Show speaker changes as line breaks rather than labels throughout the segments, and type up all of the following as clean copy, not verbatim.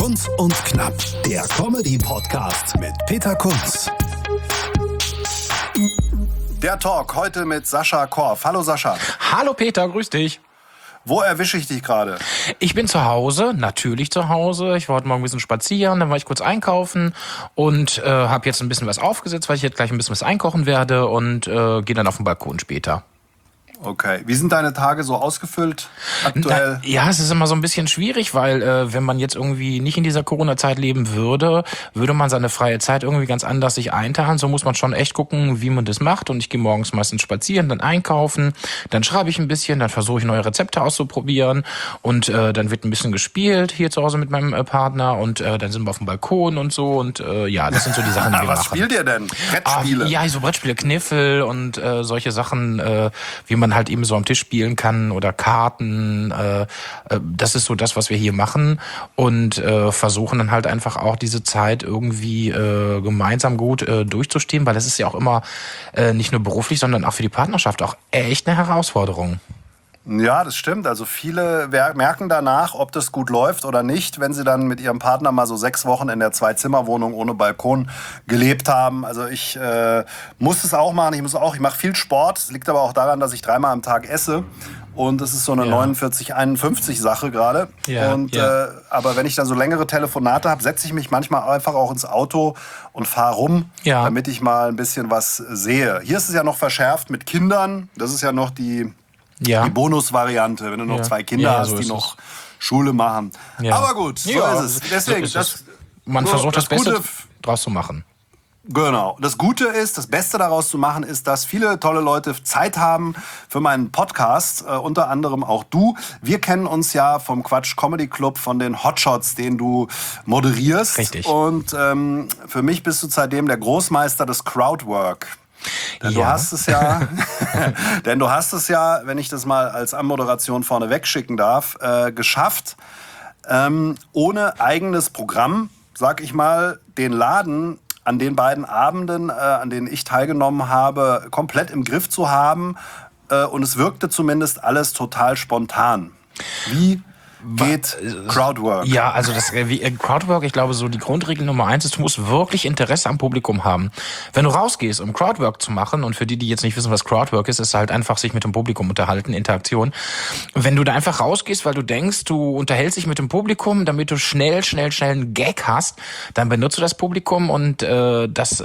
Kunz und Knapp, der Comedy-Podcast mit Peter Kunz.
Der Talk heute mit Sascha Korf. Hallo Sascha.
Hallo Peter, grüß dich.
Wo erwische ich dich gerade?
Ich bin zu Hause, natürlich zu Hause. Ich war heute Morgen ein bisschen spazieren, dann war ich kurz einkaufen und habe jetzt ein bisschen was aufgesetzt, weil ich jetzt gleich ein bisschen was einkochen werde und gehe dann auf den Balkon später.
Okay. Wie sind deine Tage so ausgefüllt aktuell?
Ja, es ist immer so ein bisschen schwierig, weil wenn man jetzt irgendwie nicht in dieser Corona-Zeit leben würde, würde man seine freie Zeit irgendwie ganz anders sich einteilen. So muss man schon echt gucken, wie man das macht. Und ich gehe morgens meistens spazieren, dann einkaufen, dann schreibe ich ein bisschen, dann versuche ich neue Rezepte auszuprobieren und dann wird ein bisschen gespielt hier zu Hause mit meinem Partner und dann sind wir auf dem Balkon und so und ja, das sind so die Sachen, die wir
Was
machen.
spielt ihr denn? Brettspiele?
Ja, so Brettspiele, Kniffel und solche Sachen, wie man halt eben so am Tisch spielen kann oder Karten. Das ist so das, was wir hier machen und versuchen dann halt einfach auch diese Zeit irgendwie gemeinsam gut durchzustehen, weil das ist ja auch immer nicht nur beruflich, sondern auch für die Partnerschaft auch echt eine Herausforderung.
Ja, das stimmt. Also viele merken danach, ob das gut läuft oder nicht, wenn sie dann mit ihrem Partner mal so 6 Wochen in der 2-Zimmer-Wohnung ohne Balkon gelebt haben. Also ich muss es auch machen. Ich mache viel Sport. Es liegt aber auch daran, dass ich 3-mal am Tag esse. Und das ist so eine 49-51-Sache gerade.
Ja,
aber wenn ich dann so längere Telefonate habe, setze ich mich manchmal einfach auch ins Auto und fahre rum, damit ich mal ein bisschen was sehe. Hier ist es ja noch verschärft mit Kindern. Das ist ja noch die Bonusvariante, wenn du noch 2 Kinder hast, die noch Schule machen. Ja. Aber gut, so ist es. Deswegen,
man versucht das Beste draus zu machen.
Genau. Das Gute ist, das Beste daraus zu machen, ist, dass viele tolle Leute Zeit haben für meinen Podcast, unter anderem auch du. Wir kennen uns ja vom Quatsch Comedy Club, von den Hotshots, den du moderierst.
Richtig.
Und für mich bist du seitdem der Großmeister des Crowdwork. Denn du hast es ja, wenn ich das mal als Anmoderation vorne wegschicken darf, geschafft, ohne eigenes Programm, sag ich mal, den Laden an den beiden Abenden, an denen ich teilgenommen habe, komplett im Griff zu haben. Und es wirkte zumindest alles total spontan. Wie geht Crowdwork?
Ja, also Crowdwork, ich glaube, so die Grundregel Nummer 1 ist, du musst wirklich Interesse am Publikum haben. Wenn du rausgehst, um Crowdwork zu machen, und für die jetzt nicht wissen, was Crowdwork ist halt einfach sich mit dem Publikum unterhalten, Interaktion. Wenn du da einfach rausgehst, weil du denkst, du unterhältst dich mit dem Publikum, damit du schnell einen Gag hast, dann benutzt du das Publikum und ich glaube, das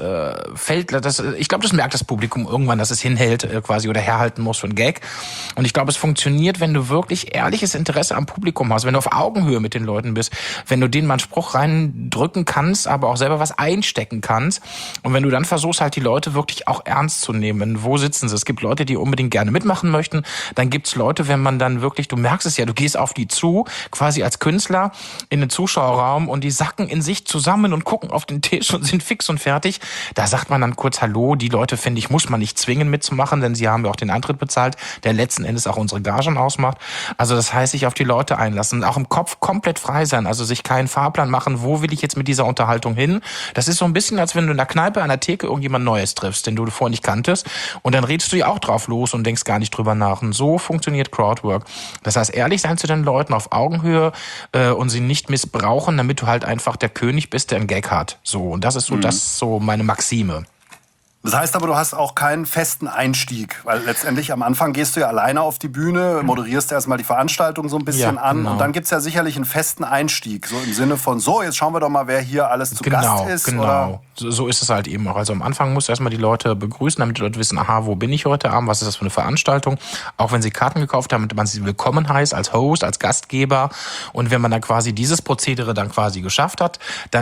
merkt das Publikum irgendwann, dass es hinhält quasi oder herhalten muss für einen Gag. Und ich glaube, es funktioniert, wenn du wirklich ehrliches Interesse am Publikum hast, wenn du auf Augenhöhe mit den Leuten bist, wenn du denen mal einen Spruch reindrücken kannst, aber auch selber was einstecken kannst und wenn du dann versuchst halt die Leute wirklich auch ernst zu nehmen. Wo sitzen sie? Es gibt Leute, die unbedingt gerne mitmachen möchten, dann gibt's Leute, wenn man dann wirklich, du merkst es ja, du gehst auf die zu, quasi als Künstler in den Zuschauerraum und die sacken in sich zusammen und gucken auf den Tisch und sind fix und fertig. Da sagt man dann kurz Hallo, die Leute, finde ich, muss man nicht zwingen mitzumachen, denn sie haben ja auch den Eintritt bezahlt, der letzten Endes auch unsere Gagen ausmacht. Also das heißt, sich auf die Leute einlassen, auch im Kopf komplett frei sein, also sich keinen Fahrplan machen, wo will ich jetzt mit dieser Unterhaltung hin. Das ist so ein bisschen, als wenn du in der Kneipe an der Theke irgendjemand Neues triffst, den du vorher nicht kanntest und dann redest du ja auch drauf los und denkst gar nicht drüber nach. Und so funktioniert Crowdwork. Das heißt, ehrlich sein zu den Leuten auf Augenhöhe und sie nicht missbrauchen, damit du halt einfach der König bist, der einen Gag hat. So, und das ist so, das ist so meine Maxime.
Das heißt aber, du hast auch keinen festen Einstieg, weil letztendlich am Anfang gehst du ja alleine auf die Bühne, moderierst erstmal die Veranstaltung so ein bisschen an und dann gibt's ja sicherlich einen festen Einstieg, so im Sinne von, so, jetzt schauen wir doch mal, wer hier alles zu Gast ist.
Genau,
oder?
So ist es halt eben auch. Also am Anfang musst du erstmal die Leute begrüßen, damit die Leute wissen, aha, wo bin ich heute Abend, was ist das für eine Veranstaltung, auch wenn sie Karten gekauft haben, damit man sie willkommen heißt, als Host, als Gastgeber und wenn man dann quasi dieses Prozedere dann quasi geschafft hat,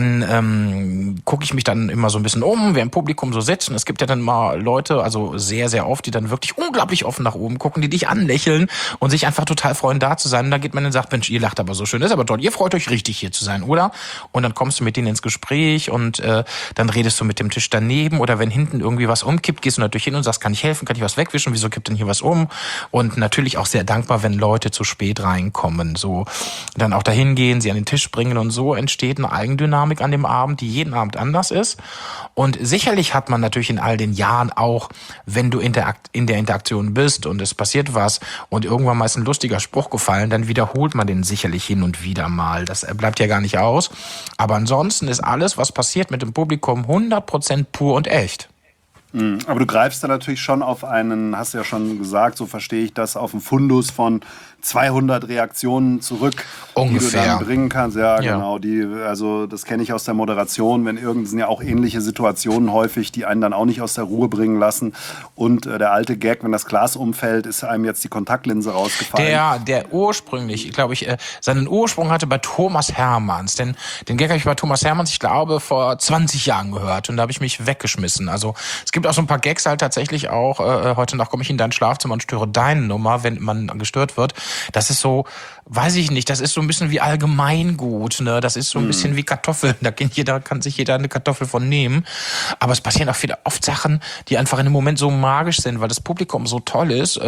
dann gucke ich mich dann immer so ein bisschen um, wer im Publikum so sitzt und es gibt ja dann mal Leute, also sehr, sehr oft, die dann wirklich unglaublich offen nach oben gucken, die dich anlächeln und sich einfach total freuen, da zu sein. Und da geht man und sagt, Mensch, ihr lacht aber so schön, das ist aber toll, ihr freut euch richtig hier zu sein, oder? Und dann kommst du mit denen ins Gespräch und dann redest du mit dem Tisch daneben oder wenn hinten irgendwie was umkippt, gehst du natürlich hin und sagst, kann ich helfen, kann ich was wegwischen, wieso kippt denn hier was um? Und natürlich auch sehr dankbar, wenn Leute zu spät reinkommen, so dann auch dahin gehen, sie an den Tisch bringen und so entsteht eine Eigendynamik an dem Abend, die jeden Abend anders ist. Und sicherlich hat man natürlich in all den Jahren auch, wenn du in der Interaktion bist und es passiert was und irgendwann mal ist ein lustiger Spruch gefallen, dann wiederholt man den sicherlich hin und wieder mal. Das bleibt ja gar nicht aus. Aber ansonsten ist alles, was passiert mit dem Publikum, 100% pur und echt.
Aber du greifst da natürlich schon auf einen, hast du ja schon gesagt, so verstehe ich das, auf einen Fundus von 200 Reaktionen zurück,
ungefähr,
die du dann bringen kannst. Ja, genau. Also das kenne ich aus der Moderation, sind ja auch ähnliche Situationen häufig, die einen dann auch nicht aus der Ruhe bringen lassen. Und der alte Gag, wenn das Glas umfällt, ist einem jetzt die Kontaktlinse rausgefallen.
Der ursprünglich, glaube ich, seinen Ursprung hatte bei Thomas Hermanns. Denn den Gag habe ich bei Thomas Hermanns, ich glaube, vor 20 Jahren gehört. Und da habe ich mich weggeschmissen. Also es gibt auch so ein paar Gags halt tatsächlich auch. Heute Nacht komme ich in dein Schlafzimmer und störe deine Nummer, wenn man gestört wird. Das ist so, weiß ich nicht, das ist so ein bisschen wie Allgemeingut, ne? Das ist so ein bisschen wie Kartoffeln. Da kann sich jeder eine Kartoffel von nehmen. Aber es passieren auch oft Sachen, die einfach in dem Moment so magisch sind, weil das Publikum so toll ist.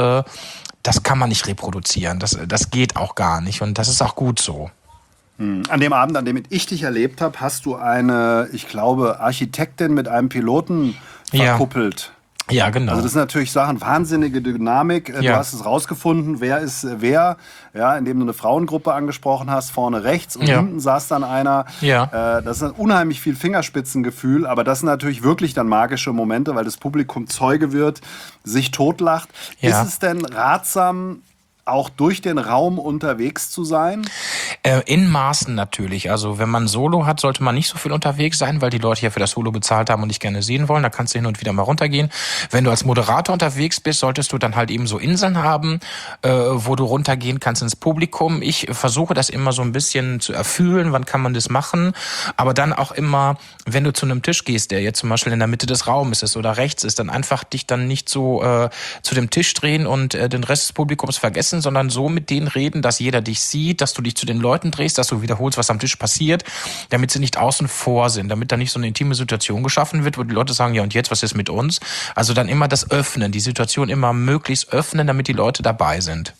Das kann man nicht reproduzieren. Das geht auch gar nicht. Und das ist auch gut so.
An dem Abend, an dem ich dich erlebt habe, hast du eine, ich glaube, Architektin mit einem Piloten verkuppelt.
Ja, genau.
Also das sind natürlich Sachen, wahnsinnige Dynamik. Du hast es rausgefunden, wer ist wer, ja, indem du eine Frauengruppe angesprochen hast, vorne rechts und hinten saß dann einer. Ja. Das ist unheimlich viel Fingerspitzengefühl, aber das sind natürlich wirklich dann magische Momente, weil das Publikum Zeuge wird, sich totlacht. Ja. Ist es denn ratsam, auch durch den Raum unterwegs zu sein?
In Maßen natürlich. Also wenn man Solo hat, sollte man nicht so viel unterwegs sein, weil die Leute ja für das Solo bezahlt haben und dich gerne sehen wollen. Da kannst du hin und wieder mal runtergehen. Wenn du als Moderator unterwegs bist, solltest du dann halt eben so Inseln haben, wo du runtergehen kannst ins Publikum. Ich versuche das immer so ein bisschen zu erfühlen, wann kann man das machen. Aber dann auch immer, wenn du zu einem Tisch gehst, der jetzt zum Beispiel in der Mitte des Raumes ist oder rechts ist, dann einfach dich dann nicht so zu dem Tisch drehen und den Rest des Publikums vergessen, sondern so mit denen reden, dass jeder dich sieht, dass du dich zu den Leuten drehst, dass du wiederholst, was am Tisch passiert, damit sie nicht außen vor sind, damit da nicht so eine intime Situation geschaffen wird, wo die Leute sagen, ja und jetzt, was ist mit uns? Also dann immer das Öffnen, die Situation immer möglichst öffnen, damit die Leute dabei sind.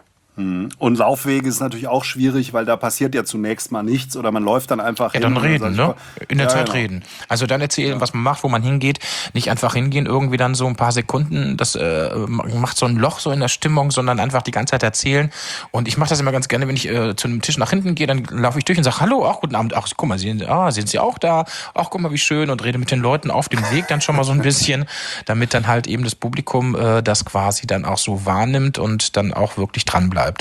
Und Laufwege ist natürlich auch schwierig, weil da passiert ja zunächst mal nichts oder man läuft dann einfach hin.
Ja, dann reden, ne? In der Zeit reden. Also dann erzählen, was man macht, wo man hingeht. Nicht einfach hingehen, irgendwie dann so ein paar Sekunden, das macht so ein Loch so in der Stimmung, sondern einfach die ganze Zeit erzählen. Und ich mache das immer ganz gerne, wenn ich zu einem Tisch nach hinten gehe, dann laufe ich durch und sage, hallo, ach, guten Abend, ach, guck mal, sind Sie auch da? Ach, guck mal, wie schön, und rede mit den Leuten auf dem Weg dann schon mal so ein bisschen, damit dann halt eben das Publikum das quasi dann auch so wahrnimmt und dann auch wirklich dran bleibt.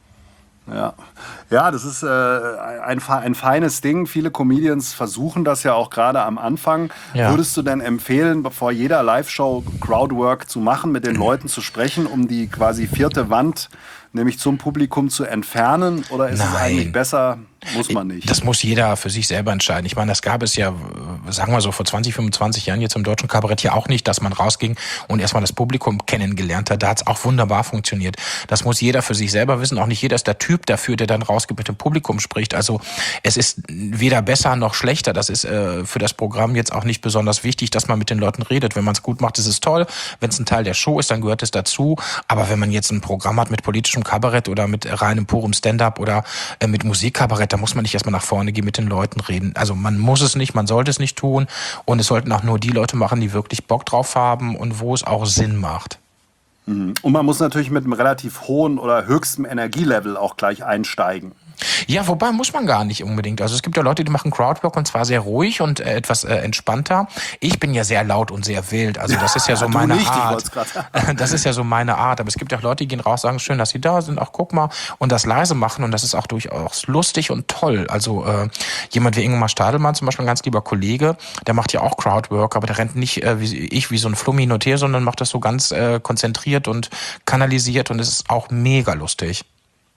Ja, das ist ein feines Ding. Viele Comedians versuchen das ja auch gerade am Anfang. Ja. Würdest du denn empfehlen, vor jeder Live-Show Crowdwork zu machen, mit den Leuten zu sprechen, um die quasi vierte Wand, nämlich zum Publikum, zu entfernen? Oder ist es eigentlich besser, muss man nicht?
Das muss jeder für sich selber entscheiden. Ich meine, das gab es ja, sagen wir so, vor 20, 25 Jahren jetzt im deutschen Kabarett ja auch nicht, dass man rausging und erstmal das Publikum kennengelernt hat. Da hat es auch wunderbar funktioniert. Das muss jeder für sich selber wissen. Auch nicht jeder ist der Typ dafür, der dann rausgeht mit dem Publikum spricht. Also es ist weder besser noch schlechter. Das ist für das Programm jetzt auch nicht besonders wichtig, dass man mit den Leuten redet. Wenn man es gut macht, ist es toll. Wenn es ein Teil der Show ist, dann gehört es dazu. Aber wenn man jetzt ein Programm hat mit politischem Kabarett oder mit reinem purem Stand-up oder mit Musikkabarett, da muss man nicht erstmal nach vorne gehen, mit den Leuten reden. Also man muss es nicht, man sollte es nicht tun. Und es sollten auch nur die Leute machen, die wirklich Bock drauf haben und wo es auch Sinn macht.
Und man muss natürlich mit einem relativ hohen oder höchstem Energielevel auch gleich einsteigen.
Ja, wobei muss man gar nicht unbedingt. Also es gibt ja Leute, die machen Crowdwork und zwar sehr ruhig und etwas entspannter. Ich bin ja sehr laut und sehr wild. Also das ist ja so meine Art. Das ist ja so meine Art. Aber es gibt ja auch Leute, die gehen raus, sagen, schön, dass sie da sind. Ach, guck mal. Und das leise machen. Und das ist auch durchaus lustig und toll. Also jemand wie Ingemar Stadelmann, zum Beispiel ein ganz lieber Kollege, der macht ja auch Crowdwork, aber der rennt nicht wie so ein Flummi hin und her, sondern macht das so ganz konzentriert und kanalisiert. Und es ist auch mega lustig.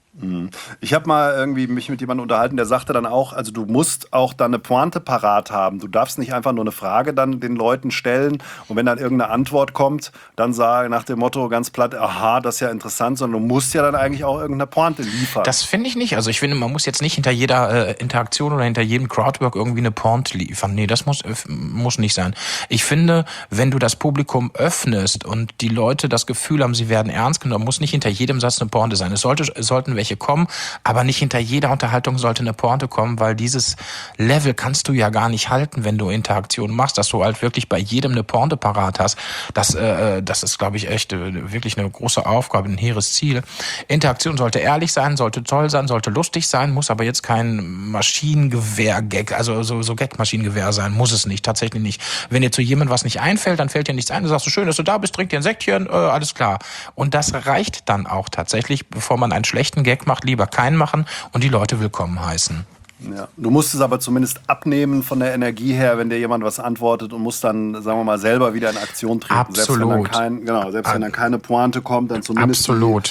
Ich habe mal irgendwie mich mit jemandem unterhalten, der sagte dann auch, also du musst auch dann eine Pointe parat haben. Du darfst nicht einfach nur eine Frage dann den Leuten stellen und wenn dann irgendeine Antwort kommt, dann sage nach dem Motto ganz platt, aha, das ist ja interessant, sondern du musst ja dann eigentlich auch irgendeine Pointe liefern.
Das finde ich nicht. Also ich finde, man muss jetzt nicht hinter jeder Interaktion oder hinter jedem Crowdwork irgendwie eine Pointe liefern. Nee, das muss nicht sein. Ich finde, wenn du das Publikum öffnest und die Leute das Gefühl haben, sie werden ernst genommen, muss nicht hinter jedem Satz eine Pointe sein. Es sollten welche welche kommen, aber nicht hinter jeder Unterhaltung sollte eine Pointe kommen, weil dieses Level kannst du ja gar nicht halten, wenn du Interaktion machst, dass du halt wirklich bei jedem eine Pointe parat hast. Das ist, glaube ich, echt wirklich eine große Aufgabe, ein hehres Ziel. Interaktion sollte ehrlich sein, sollte toll sein, sollte lustig sein, muss aber jetzt kein Maschinengewehr-Gag, also so Gag-Maschinengewehr sein, muss es nicht, tatsächlich nicht. Wenn dir zu jemandem was nicht einfällt, dann fällt dir nichts ein, du sagst so, schön, dass du da bist, trink dir ein Säckchen, alles klar. Und das reicht dann auch tatsächlich, bevor man einen schlechten Gag macht, lieber keinen machen und die Leute willkommen heißen.
Ja. Du musst es aber zumindest abnehmen von der Energie her, wenn dir jemand was antwortet und musst dann, sagen wir mal, selber wieder in Aktion treten.
Absolut.
Selbst wenn dann keine Pointe kommt, dann zumindest
Absolut.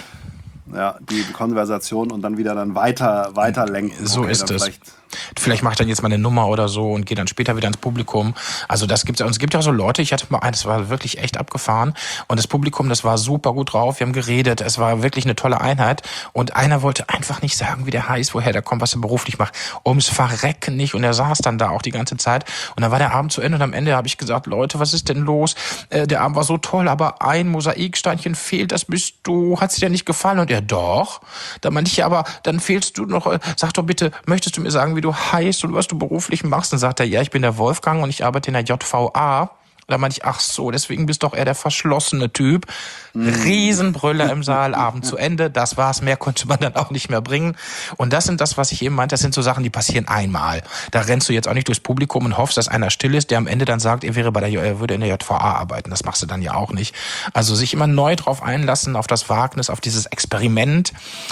Die Konversation und dann wieder weiter lenken.
So ist es. Vielleicht mache ich dann jetzt mal eine Nummer oder so und gehe dann später wieder ins Publikum. Also das gibt's. Und es gibt ja auch so Leute, ich hatte mal einen, das war wirklich echt abgefahren. Und das Publikum, das war super gut drauf. Wir haben geredet. Es war wirklich eine tolle Einheit. Und einer wollte einfach nicht sagen, wie der heißt, woher der kommt, was er beruflich macht. Ums Verrecken nicht. Und er saß dann da auch die ganze Zeit. Und dann war der Abend zu Ende. Und am Ende habe ich gesagt, Leute, was ist denn los? Der Abend war so toll, aber ein Mosaiksteinchen fehlt. Das bist du. Hat's dir nicht gefallen? Und er, doch. Da meinte ich, ja, aber dann fehlst du noch. Sag doch bitte, möchtest du mir sagen, wie du heißt und was du beruflich machst? Dann sagt er, ja, ich bin der Wolfgang und ich arbeite in der JVA. Da meinte ich, ach so, deswegen bist doch eher der verschlossene Typ. Riesenbrüller im Saal, Abend zu Ende. Das war's, mehr konnte man dann auch nicht mehr bringen. Und das sind das, was ich eben meinte, das sind so Sachen, die passieren einmal. Da rennst du jetzt auch nicht durchs Publikum und hoffst, dass einer still ist, der am Ende dann sagt, er würde in der JVA arbeiten. Das machst du dann ja auch nicht. Also sich immer neu drauf einlassen, auf das Wagnis, auf dieses Experiment.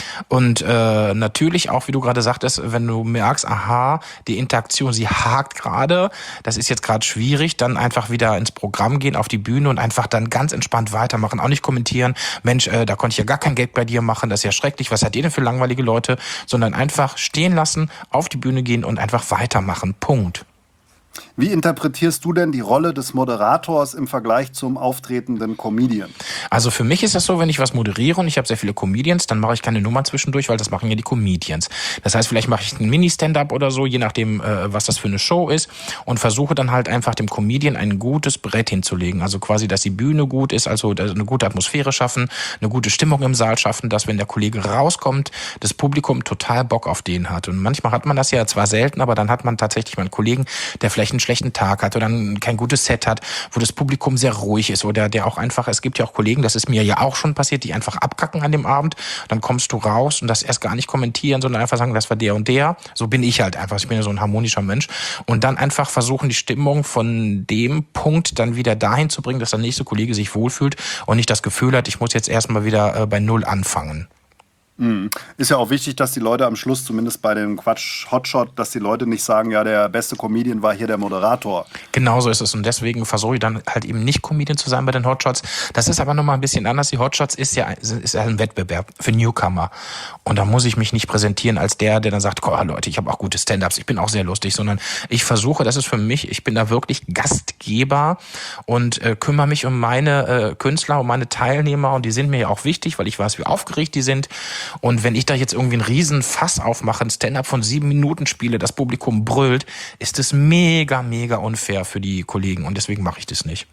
Und natürlich auch, wie du gerade sagtest, wenn du merkst, aha, die Interaktion, sie hakt gerade, das ist jetzt gerade schwierig, dann einfach wieder ins Programm gehen, auf die Bühne und einfach dann ganz entspannt weitermachen. Auch nicht kommentieren, Mensch, da konnte ich ja gar kein Gag bei dir machen, das ist ja schrecklich, was hat ihr denn für langweilige Leute? Sondern einfach stehen lassen, auf die Bühne gehen und einfach weitermachen. Punkt.
Wie interpretierst du denn die Rolle des Moderators im Vergleich zum auftretenden Comedian?
Also für mich ist das so, wenn ich was moderiere und ich habe sehr viele Comedians, dann mache ich keine Nummer zwischendurch, weil das machen ja die Comedians. Das heißt, vielleicht mache ich einen Mini-Stand-up oder so, je nachdem, was das für eine Show ist, und versuche dann halt einfach dem Comedian ein gutes Brett hinzulegen. Also quasi, dass die Bühne gut ist, also eine gute Atmosphäre schaffen, eine gute Stimmung im Saal schaffen, dass, wenn der Kollege rauskommt, das Publikum total Bock auf den hat. Und manchmal hat man das ja zwar selten, aber dann hat man tatsächlich mal einen Kollegen, der vielleicht einen schlechten Tag hat oder kein gutes Set hat, wo das Publikum sehr ruhig ist oder der auch einfach, es gibt ja auch Kollegen, das ist mir ja auch schon passiert, die einfach abkacken an dem Abend, dann kommst du raus und das erst gar nicht kommentieren, sondern einfach sagen, das war der und der. So bin ich halt einfach, ich bin ja so ein harmonischer Mensch, und dann einfach versuchen, die Stimmung von dem Punkt dann wieder dahin zu bringen, dass der nächste Kollege sich wohlfühlt und nicht das Gefühl hat, ich muss jetzt erstmal wieder bei Null anfangen.
Ist ja auch wichtig, dass die Leute am Schluss, zumindest bei dem Quatsch Hotshot, dass die Leute nicht sagen, ja, der beste Comedian war hier der Moderator.
Genau so ist es, und deswegen versuche ich dann halt eben nicht Comedian zu sein bei den Hotshots. Das ist aber nochmal ein bisschen anders. Die Hotshots ist ja ein Wettbewerb für Newcomer, und da muss ich mich nicht präsentieren als der dann sagt, oh Leute, ich habe auch gute Stand-ups, ich bin auch sehr lustig, sondern ich versuche, das ist für mich, ich bin da wirklich Gastgeber und kümmere mich um meine Künstler, um meine Teilnehmer, und die sind mir ja auch wichtig, weil ich weiß, wie aufgeregt die sind. Und wenn ich da jetzt irgendwie einen riesen Fass aufmache, ein Stand-up von 7 Minuten spiele, das Publikum brüllt, ist es mega, mega unfair für die Kollegen, und deswegen mache ich das nicht.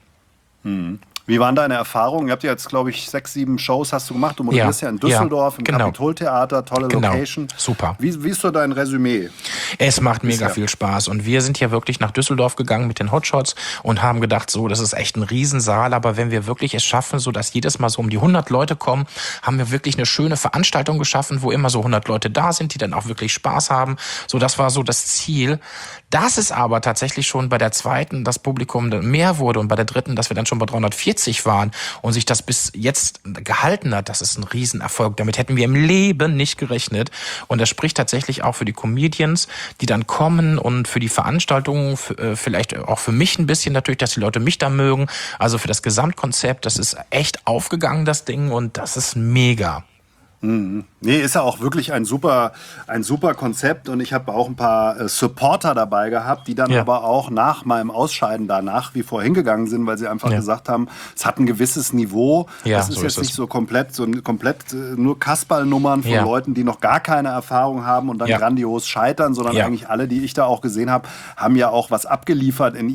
Wie waren deine Erfahrungen? Ihr habt ja jetzt, glaube ich, 6, 7 Shows hast du gemacht. Du moderierst ja in Düsseldorf, im Kapitoltheater, tolle Location.
Super.
Wie ist so dein Resümee?
Es macht mega viel Spaß, und wir sind ja wirklich nach Düsseldorf gegangen mit den Hotshots und haben gedacht, so, das ist echt ein Riesensaal, aber wenn wir wirklich es schaffen, so dass jedes Mal so um die 100 Leute kommen, haben wir wirklich eine schöne Veranstaltung geschaffen, wo immer so 100 Leute da sind, die dann auch wirklich Spaß haben. So, das war so das Ziel. Dass es aber tatsächlich schon bei der zweiten das Publikum mehr wurde und bei der dritten, dass wir dann schon bei 340 waren und sich das bis jetzt gehalten hat, das ist ein Riesenerfolg. Damit hätten wir im Leben nicht gerechnet. Und das spricht tatsächlich auch für die Comedians, die dann kommen, und für die Veranstaltungen, vielleicht auch für mich ein bisschen natürlich, dass die Leute mich da mögen. Also für das Gesamtkonzept, das ist echt aufgegangen, das Ding, und das ist mega.
Nee, ist ja auch wirklich ein super Konzept, und ich habe auch ein paar Supporter dabei gehabt, die dann aber auch nach meinem Ausscheiden da nach wie vor hingegangen sind, weil sie einfach gesagt haben, es hat ein gewisses Niveau. Das ist jetzt nicht so komplett nur Kasperlnummern von Leuten, die noch gar keine Erfahrung haben und dann grandios scheitern, sondern eigentlich alle, die ich da auch gesehen habe, haben ja auch was abgeliefert im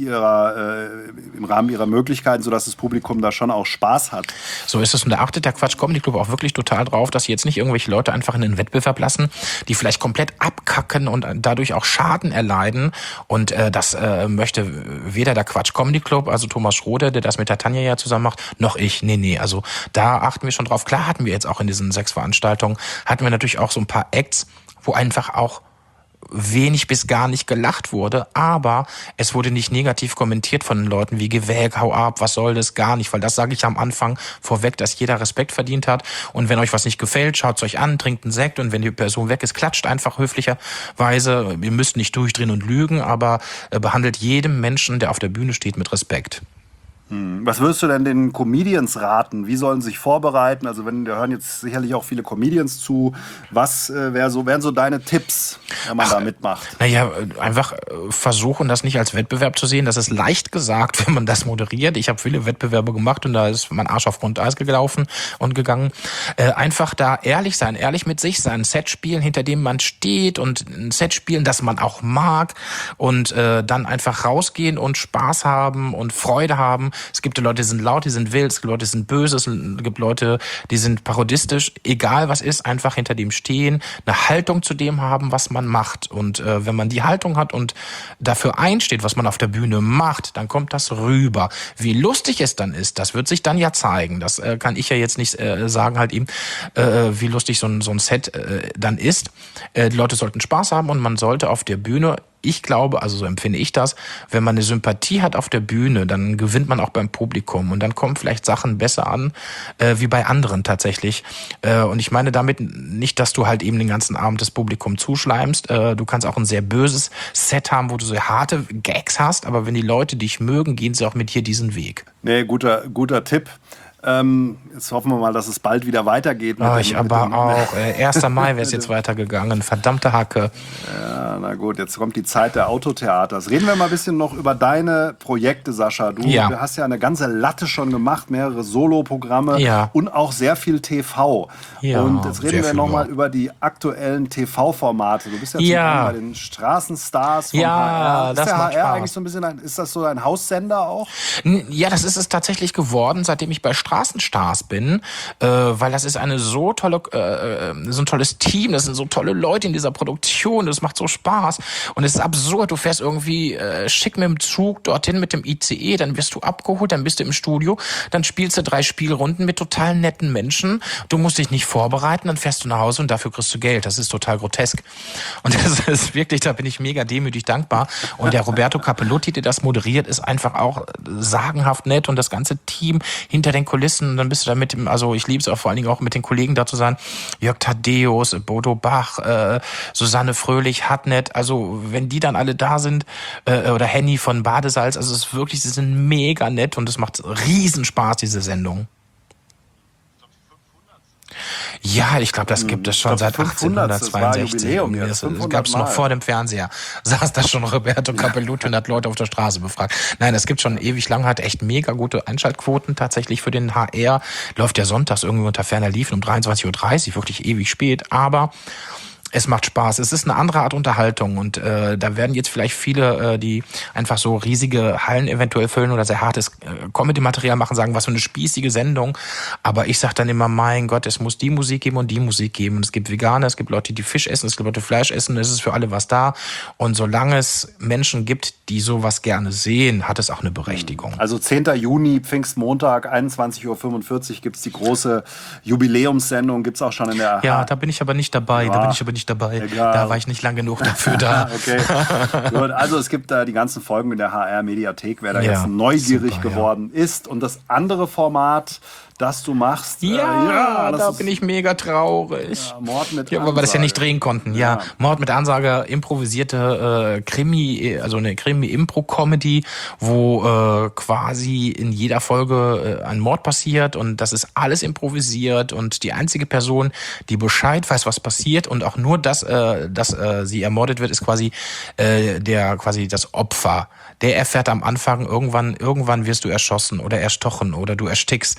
Rahmen ihrer Möglichkeiten, sodass das Publikum da schon auch Spaß hat.
So ist es, und da achtet der Quatsch Comedy Club auch wirklich total drauf, dass sie jetzt nicht irgendwelche Leute einfach in den Wettbewerb lassen, die vielleicht komplett abkacken und dadurch auch Schaden erleiden. Und das möchte weder der Quatsch Comedy Club, also Thomas Schrode, der das mit der Tanja ja zusammen macht, noch ich. Nee. Also da achten wir schon drauf. Klar hatten wir jetzt auch in diesen 6 Veranstaltungen, hatten wir natürlich auch so ein paar Acts, wo einfach auch wenig bis gar nicht gelacht wurde, aber es wurde nicht negativ kommentiert von den Leuten wie geh weg, hau ab, was soll das, gar nicht, weil das sage ich am Anfang vorweg, dass jeder Respekt verdient hat und wenn euch was nicht gefällt, schaut's euch an, trinkt einen Sekt und wenn die Person weg ist, klatscht einfach höflicherweise, ihr müsst nicht durchdrehen und lügen, aber behandelt jedem Menschen, der auf der Bühne steht, mit Respekt.
Was würdest du denn den Comedians raten? Wie sollen sie sich vorbereiten? Also wir hören jetzt sicherlich auch viele Comedians zu. Was wären so deine Tipps, wenn man da mitmacht?
Naja, einfach versuchen, das nicht als Wettbewerb zu sehen. Das ist leicht gesagt, wenn man das moderiert. Ich habe viele Wettbewerbe gemacht und da ist mein Arsch auf Grundeis gelaufen und gegangen. Einfach da ehrlich sein, ehrlich mit sich sein, ein Set spielen, hinter dem man steht und ein Set spielen, das man auch mag und dann einfach rausgehen und Spaß haben und Freude haben. Es gibt Leute, die sind laut, die sind wild, es gibt Leute, die sind böse, es gibt Leute, die sind parodistisch. Egal was ist, einfach hinter dem stehen, eine Haltung zu dem haben, was man macht. Und wenn man die Haltung hat und dafür einsteht, was man auf der Bühne macht, dann kommt das rüber. Wie lustig es dann ist, das wird sich dann ja zeigen. Das kann ich ja jetzt nicht sagen halt eben, wie lustig so ein Set dann ist. Die Leute sollten Spaß haben und man sollte auf der Bühne, ich glaube, also so empfinde ich das, wenn man eine Sympathie hat auf der Bühne, dann gewinnt man auch beim Publikum und dann kommen vielleicht Sachen besser an, wie bei anderen tatsächlich. Und ich meine damit nicht, dass du halt eben den ganzen Abend das Publikum zuschleimst. Du kannst auch ein sehr böses Set haben, wo du so harte Gags hast, aber wenn die Leute dich mögen, gehen sie auch mit dir diesen Weg.
Nee, guter Tipp. Jetzt hoffen wir mal, dass es bald wieder weitergeht.
Ich aber auch. 1. Mai wäre es jetzt weitergegangen. Verdammte Hacke.
Ja, na gut, jetzt kommt die Zeit der Autotheaters. Reden wir mal ein bisschen noch über deine Projekte, Sascha. Du hast ja eine ganze Latte schon gemacht, mehrere Soloprogramme und auch sehr viel TV.
Ja,
und jetzt reden wir nochmal über die aktuellen TV-Formate. Du bist ja zum einen bei den Straßenstars vom HR. Ist
das
der
macht
HR
Spaß.
eigentlich so ein bisschen ist das so ein Haussender auch?
Ja, das ist es tatsächlich geworden, seitdem ich bei Straßenstars bin, weil das ist so ein tolles Team, das sind so tolle Leute in dieser Produktion, das macht so Spaß und es ist absurd, du fährst irgendwie schick mit dem Zug dorthin mit dem ICE, dann wirst du abgeholt, dann bist du im Studio, dann spielst du 3 Spielrunden mit total netten Menschen, du musst dich nicht vorbereiten, dann fährst du nach Hause und dafür kriegst du Geld, das ist total grotesk und das ist wirklich, da bin ich mega demütig dankbar und der Roberto Capellotti, der das moderiert, ist einfach auch sagenhaft nett und das ganze Team hinter den Kulissen, dann bist du da mit dem, also ich liebe es auch vor allen Dingen auch mit den Kollegen da zu sein, Jörg Thaddeus, Bodo Bach, Susanne Fröhlich, Hartnett, also wenn die dann alle da sind, oder Henny von Badesalz, also es ist wirklich, sie sind mega nett und es macht Riesenspaß, diese Sendung. Ja, ich glaube, das gibt es schon seit 1862. Das gab es noch vor dem Fernseher. Saß da schon Roberto Capellotti und hat Leute auf der Straße befragt. Nein, das gibt schon ewig lang, hat echt mega gute Einschaltquoten tatsächlich für den HR. Läuft ja sonntags irgendwie unter ferner Liefen um 23.30 Uhr, wirklich ewig spät, aber es macht Spaß. Es ist eine andere Art Unterhaltung und da werden jetzt vielleicht viele, die einfach so riesige Hallen eventuell füllen oder sehr hartes Comedy-Material machen, sagen, was für eine spießige Sendung. Aber ich sag dann immer, mein Gott, es muss die Musik geben und die Musik geben. Und es gibt Veganer, es gibt Leute, die Fisch essen, es gibt Leute, die Fleisch essen. Es ist für alle was da. Und solange es Menschen gibt, die sowas gerne sehen, hat es auch eine Berechtigung.
Also 10. Juni, Pfingstmontag, 21.45 Uhr gibt es die große Jubiläumssendung. Gibt es auch schon in der...
Ja, da bin ich aber nicht dabei. Ja. Da bin ich aber nicht dabei. Egal. Da war ich nicht lang genug dafür da.
Okay. Gut, also es gibt die ganzen Folgen in der HR-Mediathek, wer da jetzt neugierig geworden ist. Und das andere Format, das du machst...
da bin ich mega traurig.
Ja, Mord mit Ansage.
Weil wir das ja nicht drehen konnten. Ja, Mord mit Ansage, improvisierte Krimi, also eine Krimi-Impro-Comedy, wo quasi in jeder Folge ein Mord passiert und das ist alles improvisiert und die einzige Person, die Bescheid weiß, was passiert und auch nur, dass sie ermordet wird, ist quasi quasi das Opfer. Der erfährt am Anfang, irgendwann wirst du erschossen oder erstochen oder du erstickst.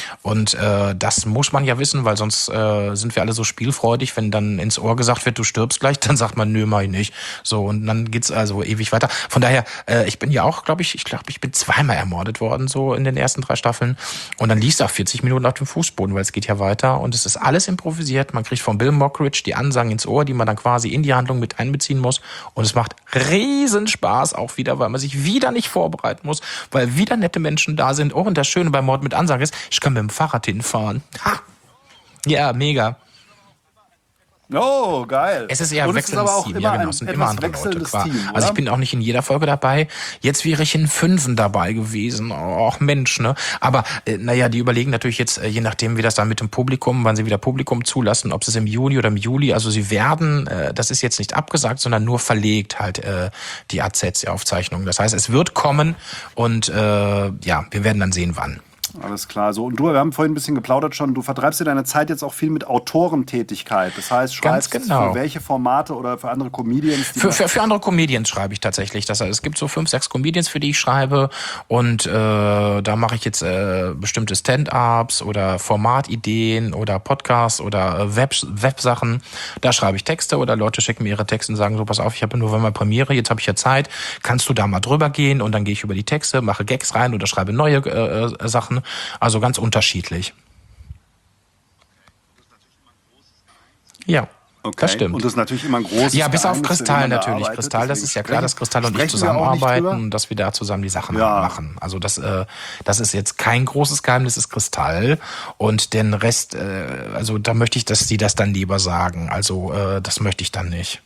Und das muss man ja wissen, weil sonst sind wir alle so spielfreudig. Wenn dann ins Ohr gesagt wird, du stirbst gleich, dann sagt man, nö, mach ich nicht. So, und dann geht's also ewig weiter. Von daher, ich bin ja auch, glaube ich bin zweimal ermordet worden, so in den ersten 3 Staffeln. Und dann liegst du auch 40 Minuten auf dem Fußboden, weil es geht ja weiter. Und es ist alles improvisiert. Man kriegt von Bill Mockridge die Ansagen ins Ohr, die man dann quasi in die Handlung mit einbeziehen muss. Und es macht riesen Spaß auch wieder, weil man sich wieder nicht vorbereiten muss, weil wieder nette Menschen da sind. Oh, und das Schöne beim Mord mit Ansagen ist, ich kann mit dem Fahrrad hinfahren. Ha! Ja, mega.
Oh, geil.
Es ist eher ein wechselndes Team, ja genau, es sind immer andere Leute.
Team,
also ich bin auch nicht in jeder Folge dabei. Jetzt wäre ich in 5 dabei gewesen. Och Mensch, ne? Aber naja, die überlegen natürlich jetzt, je nachdem wie das dann mit dem Publikum, wann sie wieder Publikum zulassen, ob es im Juni oder im Juli, also sie werden, das ist jetzt nicht abgesagt, sondern nur verlegt halt die AZs, die Aufzeichnungen. Das heißt, es wird kommen und ja, wir werden dann sehen, wann.
Alles klar. So, und wir haben vorhin ein bisschen geplaudert schon, du vertreibst dir deine Zeit jetzt auch viel mit Autorentätigkeit. Das heißt, schreibst für welche Formate oder für andere Comedians?
Für andere Comedians schreibe ich tatsächlich. Das heißt, es gibt so 5, 6 Comedians, für die ich schreibe. Und da mache ich jetzt bestimmte Stand-ups oder Formatideen oder Podcasts oder Websachen. Da schreibe ich Texte oder Leute schicken mir ihre Texte und sagen so, pass auf, ich habe nur mal Premiere, jetzt habe ich ja Zeit. Kannst du da mal drüber gehen? Und dann gehe ich über die Texte, mache Gags rein oder schreibe neue Sachen. Also ganz unterschiedlich. Ja, okay. Das stimmt.
Und das ist natürlich immer ein großes
Ja, bis auf
Geheimnis,
Kristall natürlich.
arbeitet.
Kristall, das ist ja klar, dass Kristall und ich zusammenarbeiten und dass wir da zusammen die Sachen machen. Also das ist jetzt kein großes Geheimnis, das ist Kristall. Und den Rest, also da möchte ich, dass die das dann lieber sagen. Also das möchte ich dann nicht.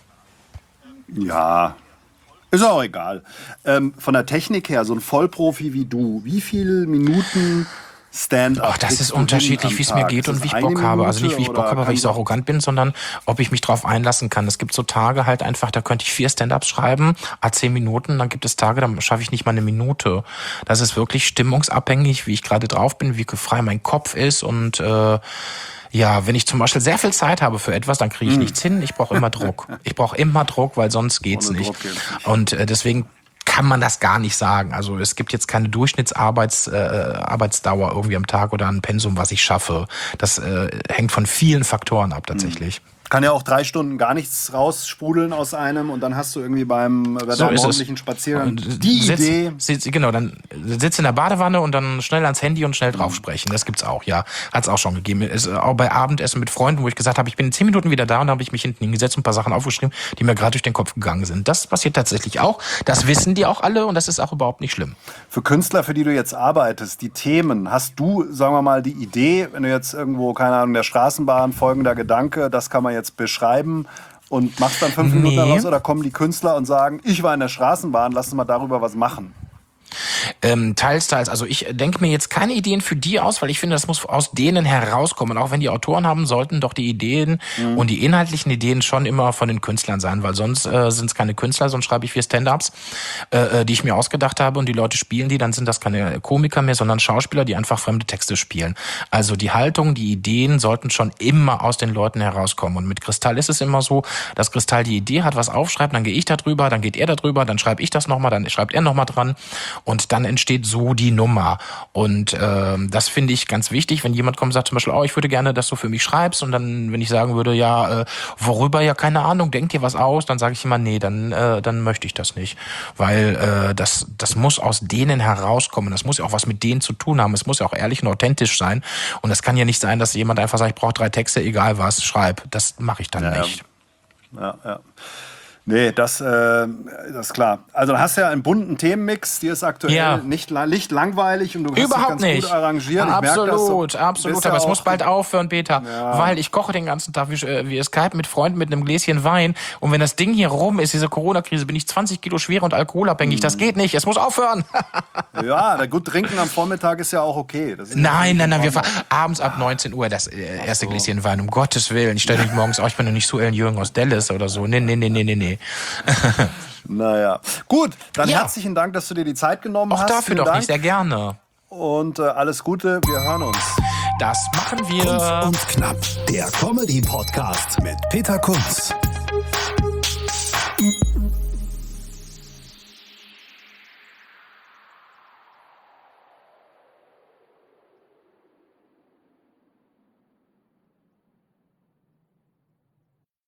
Ja, ist auch egal. Von der Technik her, so ein Vollprofi wie du, wie viele Minuten Stand-up?
Ach, das ist unterschiedlich, wie es mir geht und wie ich Bock habe. Also nicht, wie ich Bock habe, weil ich so arrogant bin, sondern ob ich mich drauf einlassen kann. Es gibt so Tage halt einfach, da könnte ich 4 Stand-ups schreiben, 10 Minuten. Dann gibt es Tage, da schaffe ich nicht mal eine Minute. Das ist wirklich stimmungsabhängig, wie ich gerade drauf bin, wie frei mein Kopf ist und ja, wenn ich zum Beispiel sehr viel Zeit habe für etwas, dann kriege ich nichts hin. Ich brauche immer Druck. Weil sonst geht's nicht. Und deswegen kann man das gar nicht sagen. Also es gibt jetzt keine Durchschnittsarbeitsdauer irgendwie am Tag oder ein Pensum, was ich schaffe. Das hängt von vielen Faktoren ab tatsächlich.
Kann ja auch 3 Stunden gar nichts raussprudeln aus einem und dann hast du irgendwie beim morgendlichen Spaziergang Idee.
Genau, dann sitzt in der Badewanne und dann schnell ans Handy und schnell drauf sprechen. Das gibt's auch, ja. Hat's auch schon gegeben. Auch bei Abendessen mit Freunden, wo ich gesagt habe, ich bin in 10 Minuten wieder da und da habe ich mich hinten hingesetzt und ein paar Sachen aufgeschrieben, die mir gerade durch den Kopf gegangen sind. Das passiert tatsächlich auch. Das wissen die auch alle und das ist auch überhaupt nicht schlimm.
Für Künstler, für die du jetzt arbeitest, die Themen, hast du, sagen wir mal, die Idee, wenn du jetzt irgendwo, keine Ahnung, der Straßenbahn folgender Gedanke, das kann man jetzt beschreiben und machst dann 5 Minuten daraus, oder kommen die Künstler und sagen, ich war in der Straßenbahn, lass uns mal darüber was machen?
Teils. Also ich denke mir jetzt keine Ideen für die aus, weil ich finde, das muss aus denen herauskommen. Auch wenn die Autoren haben, sollten doch die Ideen und die inhaltlichen Ideen schon immer von den Künstlern sein, weil sonst sind es keine Künstler, sonst schreibe ich 4 Stand-ups, die ich mir ausgedacht habe und die Leute spielen die, dann sind das keine Komiker mehr, sondern Schauspieler, die einfach fremde Texte spielen. Also die Haltung, die Ideen sollten schon immer aus den Leuten herauskommen. Und mit Kristall ist es immer so, dass Kristall die Idee hat, was aufschreibt, dann gehe ich da drüber, dann geht er da drüber, dann schreibe ich das nochmal, dann schreibt er nochmal dran. Und dann entsteht so die Nummer. Und das finde ich ganz wichtig, wenn jemand kommt und sagt zum Beispiel, ich würde gerne, dass du für mich schreibst. Und dann, wenn ich sagen würde, worüber, ja, keine Ahnung, denk dir was aus, dann sage ich immer, nee, dann möchte ich das nicht. Weil das muss aus denen herauskommen. Das muss ja auch was mit denen zu tun haben. Es muss ja auch ehrlich und authentisch sein. Und es kann ja nicht sein, dass jemand einfach sagt, ich brauche 3 Texte, egal was, schreib. Das mache ich dann nicht.
Ja. Nee, das ist klar. Also du hast ja einen bunten Themenmix, die ist aktuell nicht langweilig und du hast
überhaupt
dich ganz gut arrangiert.
Absolut. Aber es muss bald aufhören, Peter. Ja. Weil ich koche den ganzen Tag wie Skype mit Freunden mit einem Gläschen Wein. Und wenn das Ding hier rum ist, diese Corona-Krise, bin ich 20 Kilo schwer und alkoholabhängig. Das geht nicht. Es muss aufhören.
Ja, gut trinken am Vormittag ist ja auch okay. Das ist
nein. Wir fahren abends ab 19 Uhr das erste Gläschen Wein. Um Gottes Willen. Ich stelle mich morgens ich bin doch nicht so Ellen Jürgen aus Dallas oder so. Nee.
Naja, gut, dann herzlichen Dank, dass du dir die Zeit genommen hast.
Auch dafür doch nicht, sehr gerne.
Und alles Gute, wir hören uns.
Das machen wir.
Kunst und Knapp, der Comedy-Podcast mit Peter Kunz.